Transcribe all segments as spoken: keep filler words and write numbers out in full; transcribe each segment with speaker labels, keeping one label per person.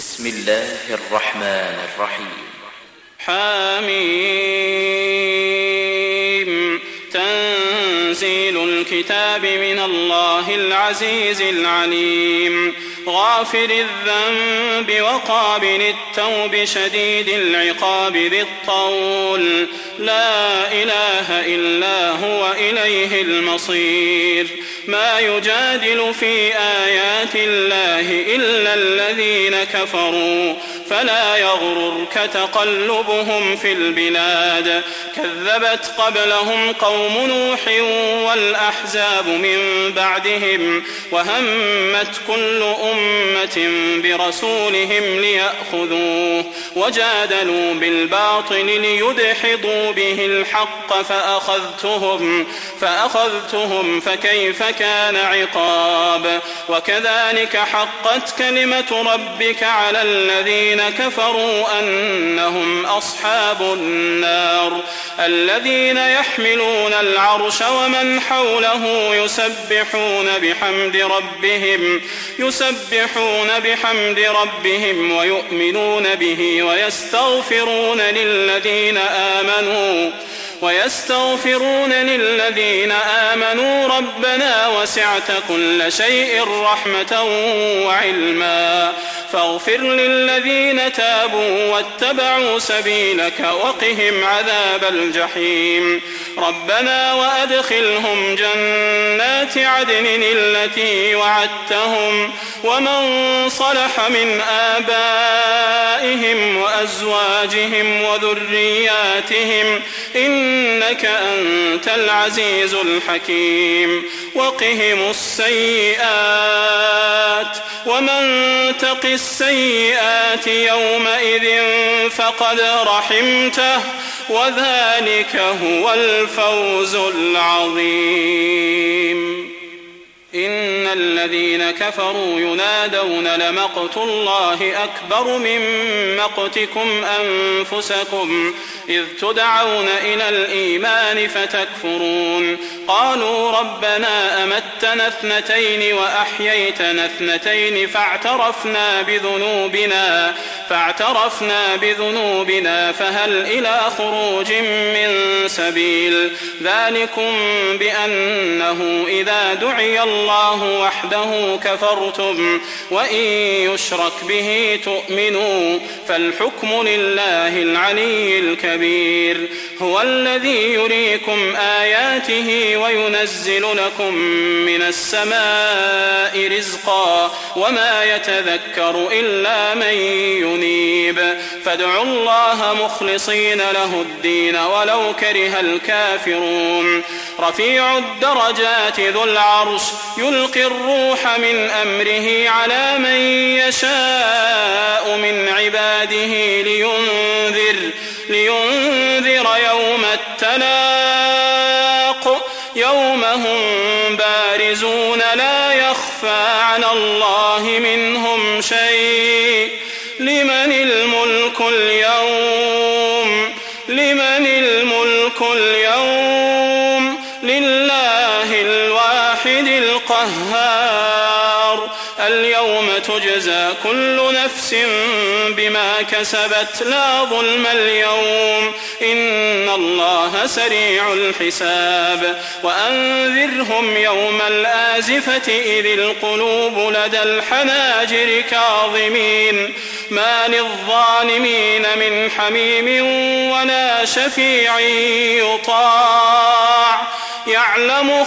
Speaker 1: بسم الله الرحمن الرحيم.
Speaker 2: حميم. تنزيل الكتاب من الله العزيز العليم. غافر الذنب وقابل التوب شديد العقاب ذي الطول. لا إله إلا هو إليه المصير. ما يجادل في آيات الله إلا الذين كفروا فلا يغررك تقلبهم في البلاد. كذبت قبلهم قوم نوح والأحزاب من بعدهم وهمت كل أمة برسولهم ليأخذوه وجادلوا بالباطل ليدحضوا به الحق فأخذتهم فأخذتهم فكيف كان عقاب. وكذلك حقت كلمة ربك على الذين كفروا أنهم أصحاب النار. الذين يحملون العرش ومن حوله يسبحون بحمد ربهم يسبحون بحمد ربهم ويؤمنون به ويستغفرون للذين آمنوا ويستغفرون للذين آمنوا ربنا وسعت كل شيء رحمة وعلما فاغفر للذين تابوا واتبعوا سبيلك وقهم عذاب الجحيم. ربنا وأدخلهم جنات عدن التي وعدتهم ومن صلح من آبائهم وأزواجهم وذرياتهم إنك أنت العزيز الحكيم. وقهم السيئات ومن تق السيئات يومئذ فقد رحمته وذلك هو الفوز العظيم. إن الذين كفروا ينادون لمقت الله أكبر من مقتكم أنفسكم إذ تدعون إلى الإيمان فتكفرون. قالوا ربنا أمتنا اثنتين وأحييتنا اثنتين فاعترفنا بذنوبنا فاعترفنا بذنوبنا فهل إلى خروج من سبيل. ذلكم بأنه إذا دعي الله وحده كفرتم وإن يشرك به تؤمنوا فالحكم لله العلي الكبير. هو الذي يريكم آياته وينزل لكم من السماء رزقا وما يتذكر إلا من ينيب. فادعوا الله مخلصين له الدين ولو كره الكافرون. رفيع الدرجات ذو العرش يلقي الروح من أمره على من يشاء من عباده لينذر لينذر يوم التلاق يوم هم بارزون لا يخفى على الله منهم شيء. لمن الملك اليوم لمن الملك اليوم لله الواحد القهار. اليوم تجزى كل نفس بما كسبت لا ظلم اليوم إن الله سريع الحساب. وأنذرهم يوم الآزفة إذ القلوب لدى الحناجر كاظمين ما للظالمين من حميم ولا شفيع يطاع يعلم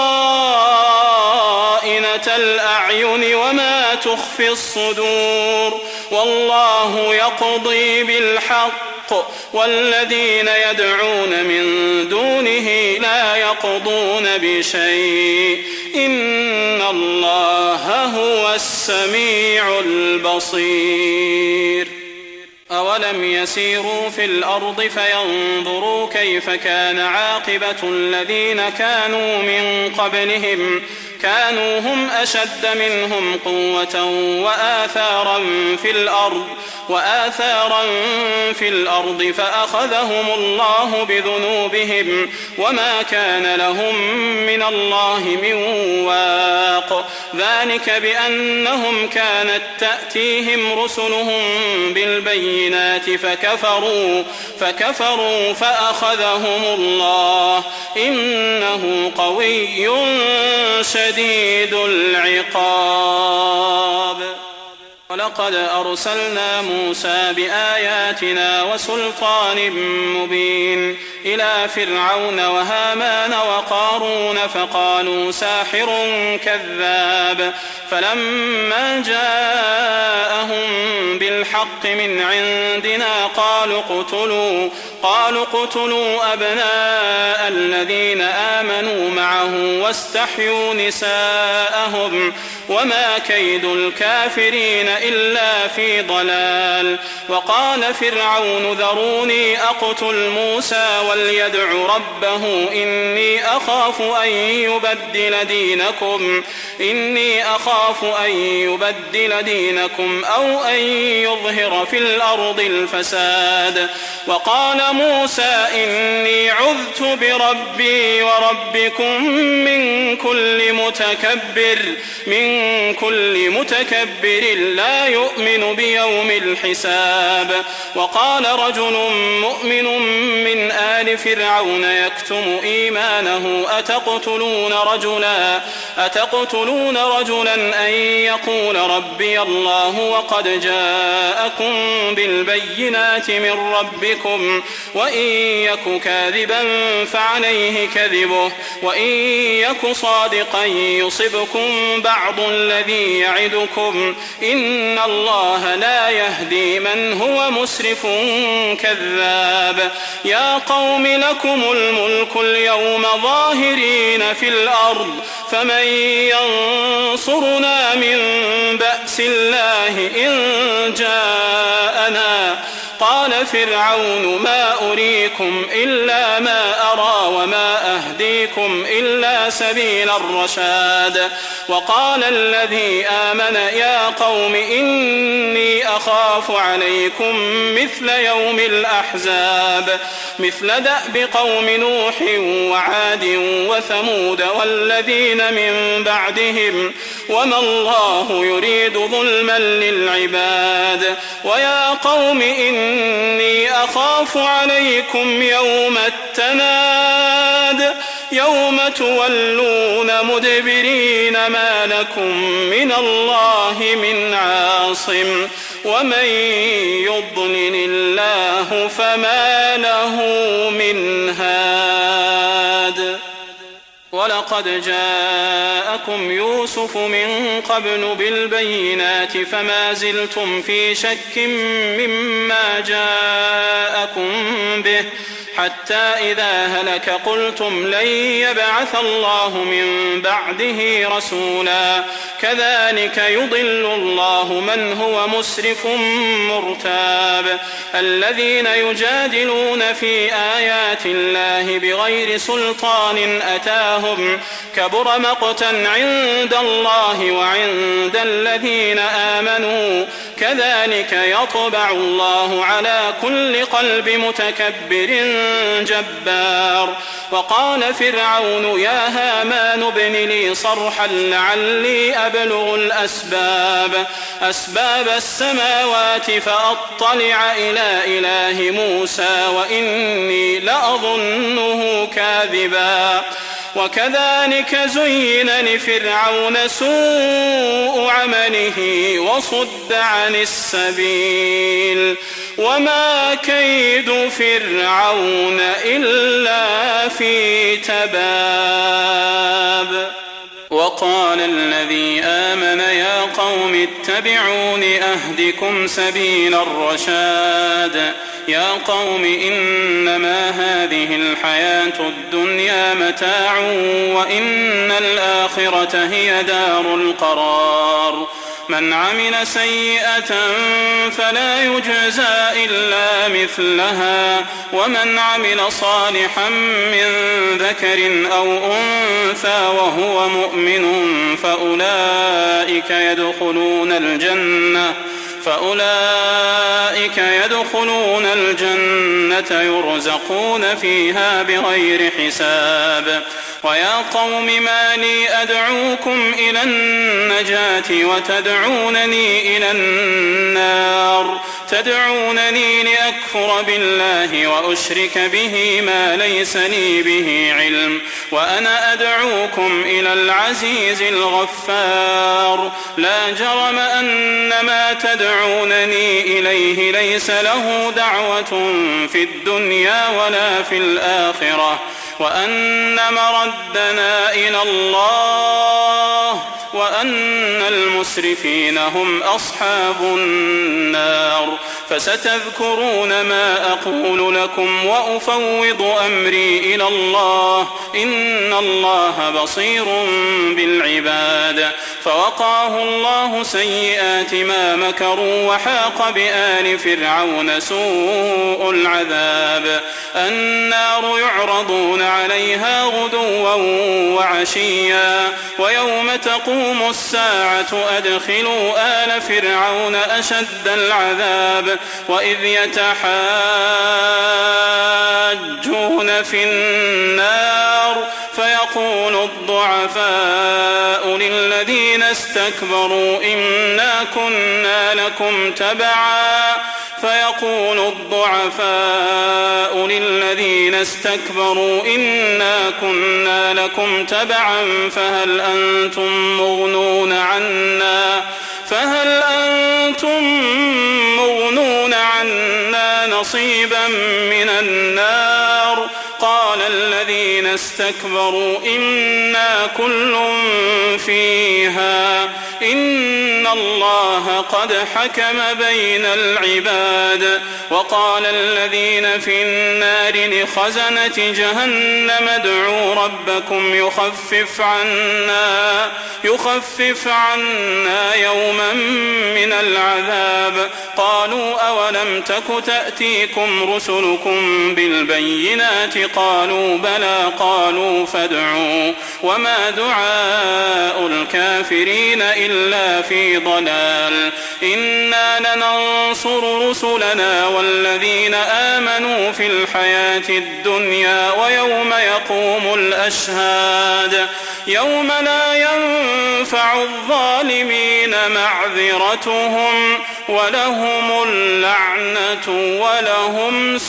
Speaker 2: خائنة الأعين وما تخفي الصدور. والله يقضي بالحق والذين يدعون من دونه لا يقضون بشيء إن الله هو السميع البصير. أولم يسيروا في الأرض فينظروا كيف كان عاقبة الذين كانوا من قبلهم كانوا هم أشد منهم قوة وآثارا في الأرض وآثارا في الأرض فأخذهم الله بذنوبهم وما كان لهم من الله من واق. ذلك بأنهم كانت تأتيهم رسلهم بالبينات فكفروا فكفروا فأخذهم الله إنه قوي شديد العقاب. ولقد أرسلنا موسى بآياتنا وسلطان مبين إلى فرعون وهامان وقارون فقالوا ساحر كذاب. فلما جاءهم بالحق من عندنا قالوا اقتلوا قالوا اقتلوا أبناء الذين آمنوا معه واستحيوا نساءهم وما كيد الكافرين إلا في ضلال. وقال فرعون ذروني أقتل موسى وليدع ربه إني أخاف أن يبدل دينكم إني أخاف أن يبدل دينكم أو أن يظهر في الأرض الفساد. وقال موسى إني عذت بربي وربكم من كل متكبر من كل متكبر لا يؤمن بيوم الحساب. وقال رجل مؤمن من آل فرعون يكتم إيمانه أتقتلون رجلا أتقتلون رجلا أن يقول ربي الله وقد جاءكم بالبينات من ربكم وإن يك كاذبا فعليه كذبه وإن يك صادقا يصبكم بعض الذي يعدكم إن الله لا يهدي من هو مسرف كذاب. يا قوم لكم الملك اليوم ظاهرين في الأرض فمن ينصرنا من بأس الله إن جاءنا. قال فرعون ما أريكم إلا ما أرى وما أهديكم إلا سبيل الرشاد. وقال الذي آمن يا قوم إني أخاف عليكم مثل يوم الأحزاب مثل دأب قوم نوح وعاد وثمود والذين من بعدهم وما الله يريد ظلما للعباد. ويا قوم إني أخاف عليكم يوم التناد يوم تولون مدبرين ما لكم من الله من عاصم ومن يضلل الله فما له من هاد. ولقد جاءكم يوسف من قبل بالبينات فما زلتم في شك مما جاءكم به حتى إذا هلك قلتم لن يبعث الله من بعده رسولا كذلك يضل الله من هو مسرف مرتاب. الذين يجادلون في آيات الله بغير سلطان أتاهم كبر مقتا عند الله وعند الذين آمنوا كذلك يطبع الله على كل قلب متكبر جبار. وقال فرعون يا هامان ابن لي صرحا لعلي أبلغ الأسباب أسباب السماوات فأطلع إلى إله موسى وإني لأظنه كاذبا. وكذلك زين لفرعون سوء عمله وصد عن السبيل وما كيد فرعون إلا في تباب. وقال الذي آمن يا قوم اتبعون أهدكم سبيل الرشاد. يا قوم إنما هذه الحياة الدنيا متاع وإن الآخرة هي دار القرار. من عمل سيئة فلا يجزى إلا مثلها ومن عمل صالحا من ذكر أو أنثى وهو مؤمن فأولئك يدخلون الجنة فأولئك يدخلون الجنة يرزقون فيها بغير حساب. ويا قوم ما لي أدعوكم إلى النجاة وتدعونني إلى النار تدعونني لأكفر بالله وأشرك به ما ليس لي به علم وأنا أدعوكم إلى العزيز الغفار. لا جرم أن ما تدعونني إليه ليس له دعوة في الدنيا ولا في الآخرة وأن مردنا إلى الله وأن المسرفين هم أصحاب النار. فستذكرون ما أقول لكم وأفوض أمري إلى الله إن الله بصير بالعباد. فوقاه الله سيئات ما مكروا وحاق بآل فرعون سوء العذاب. النار يعرضون عليها غدوا وعشيا ويوم تقوم الساعة أدخلوا آل فرعون أشد العذاب وإذ يتحاجون في النار فيقول الضعفاء للذين استكبروا إنا كنا لكم تبعا فيقول الضعفاء للذين استكبروا إنا كنا لكم تبعا فهل أنتم مغنون عنا فهل أنتم مغنون عنا نصيبا من النار. قال الذين استكبروا إنا كل فيها إن الله قد حكم بين العباد. وقال الذين في النار لخزنة جهنم ادعوا ربكم يخفف عنا يخفف عنا يوما من العذاب. قالوا أولم تك تأتيكم رسلكم بالبينات قالوا بلى قالوا فادعوا وما دعاء الكافرين إلا في ضلال. إنا لننصر رسلنا والذين آمنوا في الحياة الدنيا ويوم يقوم الأشهاد يوم لا ينفع الظالمين معذرتهم ولهم اللعنة ولهم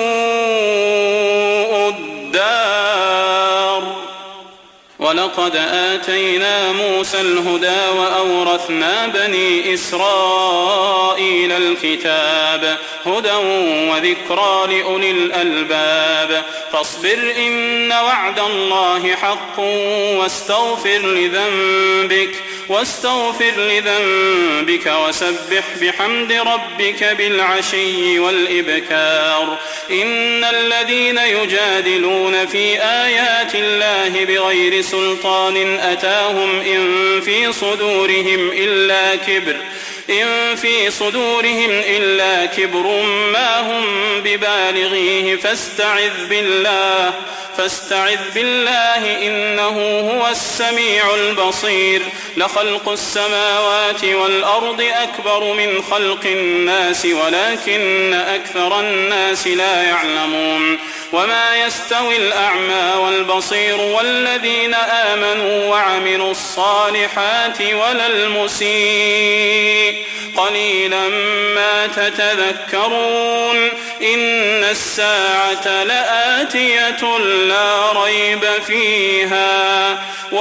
Speaker 2: سوء الدار. ولقد آتينا موسى الهدى وأورثنا بني إسرائيل الكتاب هدى وذكرى لأولي الألباب. فاصبر إن وعد الله حق واستغفر لذنبك واستغفر لذنبك وسبح بحمد ربك بالعشي والإبكار. إن الذين يجادلون في آيات الله بغير سلطان أتاهم إن في صدورهم إلا كبر إن في صدورهم إلا كبر ما هم ببالغيه فاستعذ بالله فاستعذ بالله إنه هو السميع البصير. لخلق السماوات والأرض أكبر من خلق الناس ولكن أكثر الناس لا يعلمون. وما يستوي الأعمى والبصير والذين آمنوا وعملوا الصالحات ولا المسيء قليلا ما تتذكرون. إن الساعة لآتية لا ريب فيها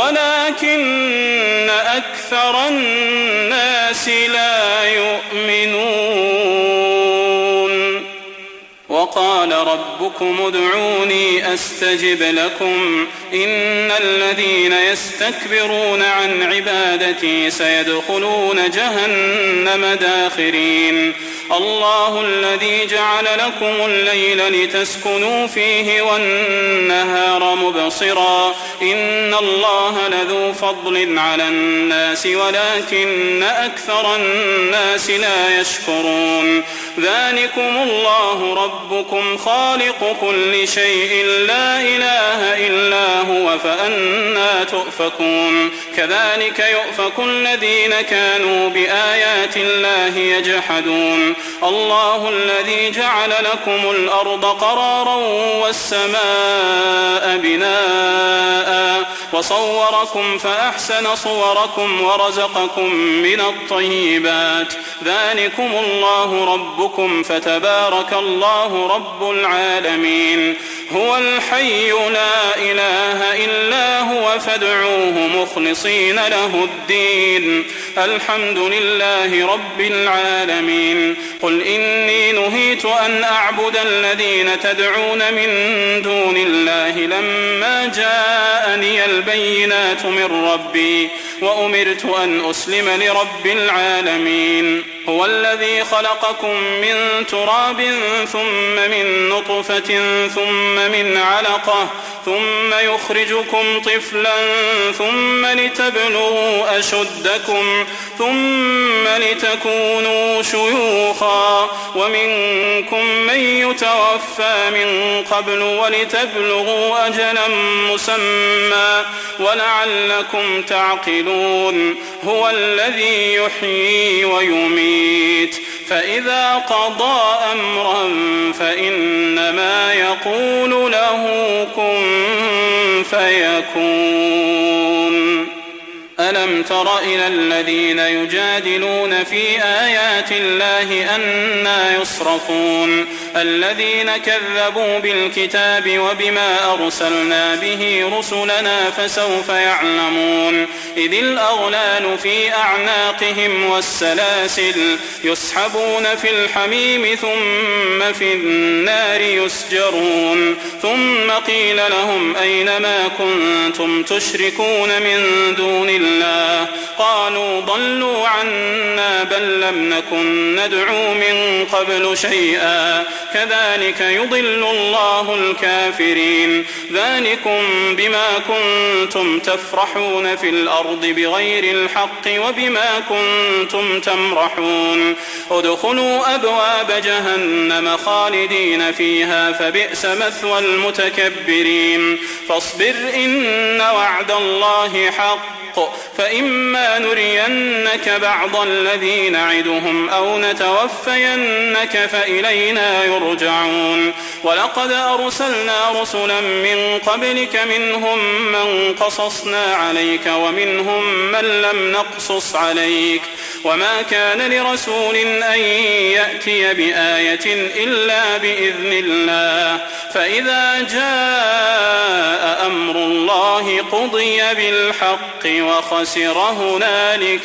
Speaker 2: ولكن أكثر الناس لا يؤمنون. وقال ربكم ادعوني أستجب لكم إن الذين يستكبرون عن عبادتي سيدخلون جهنم داخرين. الله الذي جعل لكم الليل لتسكنوا فيه والنهار مبصرا إن الله لذو فضل على الناس ولكن أكثر الناس لا يشكرون ذلكم الله ربكم خالق كل شيء لا إله إلا هو فأنى تؤفكون كذلك يؤفك الذين كانوا بآيات الله يجحدون الله الذي جعل لكم الأرض قرارا والسماء بناء وصوركم فأحسن صوركم ورزقكم من الطيبات ذلكم الله ربكم فتبارك الله رب العالمين هو الحي لا إله إلا هو فادعوه مخلصين له الدين الحمد لله رب العالمين قل إني نهيت أن أعبد الذين تدعون من دون الله لما جاءني البينات من ربي وأمرت أن أسلم لرب العالمين هو الذي خلقكم من تراب ثم من نطفة ثم من علقة ثم يخرجكم طفلا ثم لتبلغوا أشدكم ثم لتكونوا شيوخا ومنكم من يتوفى من قبل ولتبلغوا أجلا مسمى ولعلكم تعقلون هو الذي يحيي ويميت فإذا قضى أمرا فإنما يقول له كن فيكون ألم تر إلى الذين يجادلون في آيات الله أنى يصرفون الذين كذبوا بالكتاب وبما أرسلنا به رسلنا فسوف يعلمون إذ الأغلال في أعناقهم والسلاسل يسحبون في الحميم ثم في النار يسجرون ثم قيل لهم أين ما كنتم تشركون من دون الله الله قالوا ضلوا عنا بل لم نكن ندعو من قبل شيئا كذلك يضل الله الكافرين ذلكم بما كنتم تفرحون في الأرض بغير الحق وبما كنتم تمرحون ادخلوا أبواب جهنم خالدين فيها فبئس مثوى المتكبرين فاصبر إن وعد الله حق فإما نرينك بعض الذي نعدهم أو نتوفينك فإلينا يرجعون ولقد أرسلنا رسلا من قبلك منهم من قصصنا عليك ومنهم من لم نقصص عليك وما كان لرسول أن يأتي بآية إلا بإذن الله فإذا جاء أمر الله قضي بالحق وخسر هنالك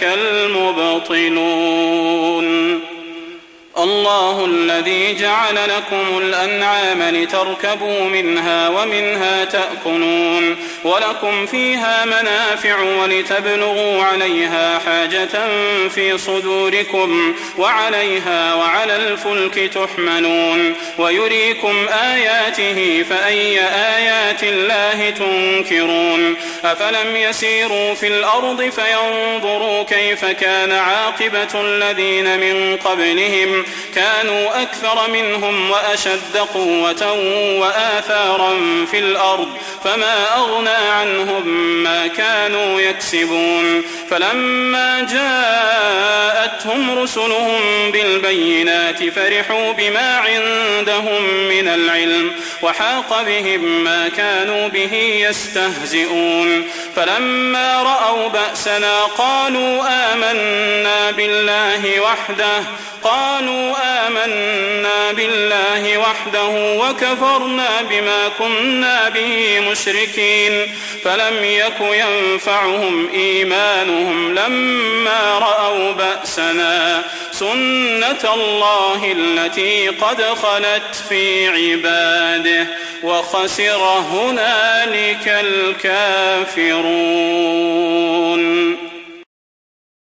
Speaker 2: المبطلون الله الذي جعل لكم الأنعام لتركبوا منها ومنها تأكلون ولكم فيها منافع ولتبلغوا عليها حاجة في صدوركم وعليها وعلى الفلك تحملون ويريكم آياته فأي آيات الله تنكرون أفلم يسيروا في الأرض فينظروا كيف كان عاقبة الذين من قبلهم كانوا أكثر منهم وأشد قوة وآثارا في الأرض فما أغنى عنهم ما كانوا يكسبون فلما جاءتهم رسلهم بالبينات فرحوا بما عندهم من العلم وحاق بهم ما كانوا به يستهزئون فلما رأوا بأسنا قالوا آمنا بالله وحده قالوا آمنا بالله وحده وكفرنا بما كنا به مشركين فلم يك ينفعهم إيمانهم لما رأوا بأسنا سنة الله التي قد خلت في عباده وخسر هنالك الكافرون.